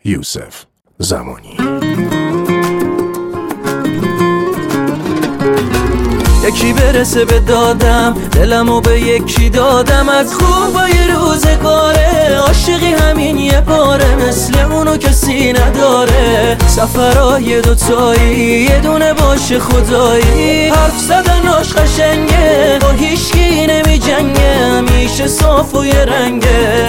یوسف زمانی. یکی برسه به دادم، دلمو به یکی دادم، از خوبای روزگاره. عاشقی همین یه باره، مثل اونو کسی نداره. سفرهای دوتایی یه دونه باشه خدایی. حرف زدناش قشنگه، با هیچکی نمی جنگه، همیشه صاف و یه رنگه.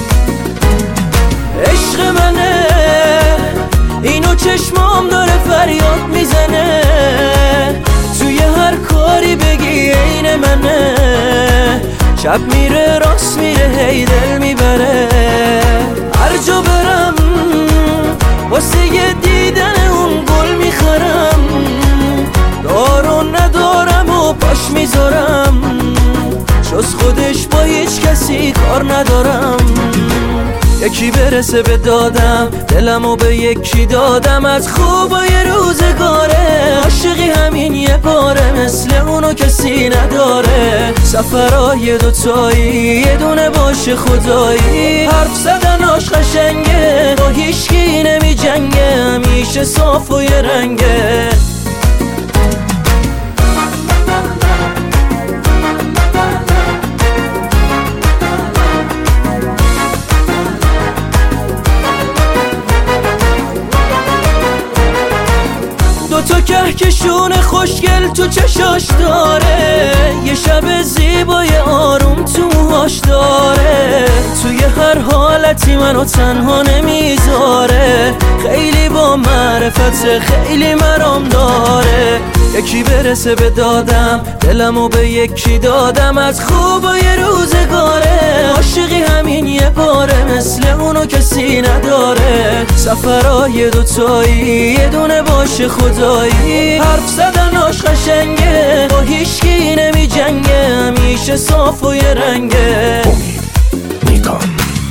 عشق منه اینو چشمام داره فریاد میزنه. توی هر کاری بگی عین منه. شب میره راست میره هی دل میبره. هر جا برم واسه یه دیدن اون گل میخرم. دارو ندارم و پاش میذارم، جز خودش با هیچ کسی کار ندارم. یکی برسه به دادم، دلمو به یکی دادم، از خوبای روزگاره. عاشقی همین یه باره، مثل اونو کسی نداره. سفرهای دوتایی یه دونه باشه خدایی. حرف زدناش قشنگه، با هیچکی نمی جنگه، همیشه صاف و یه رنگه. دوتا کهکشون خوشگل تو چشاش داره. یه شب زیبای آروم تو موهاش داره. توی هر حالتی منو تنها نمیذاره. خیلی با معرفت خیلی مرام داره. یکی برسه به دادم، دلمو به یکی دادم، از خوبای روزگاره. عاشقی همین یه باره، مثل اونو کسی نداره. سفرهای دوتایی یه دونه باشه خدایی. حرف زدناش قشنگه، با هیچکی نمی جنگه، همیشه صاف و یه رنگه. امید نیکان.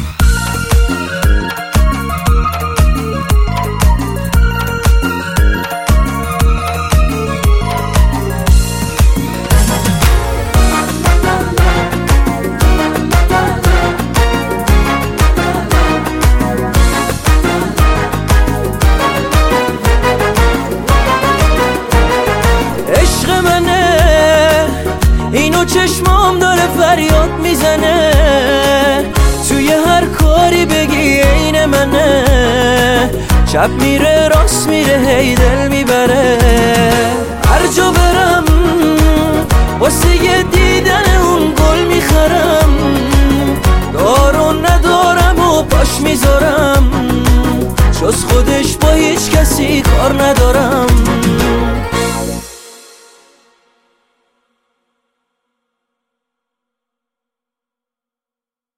اینو چشمام داره فریاد میزنه. توی هر کاری بگی عین منه. شب میره راست میره هی دل میبره. هر جا برم واسه یه دیدن اون گل میخرم. دارو ندارم و پاش میذارم، جز خودش با هیچ کسی کار ندارم.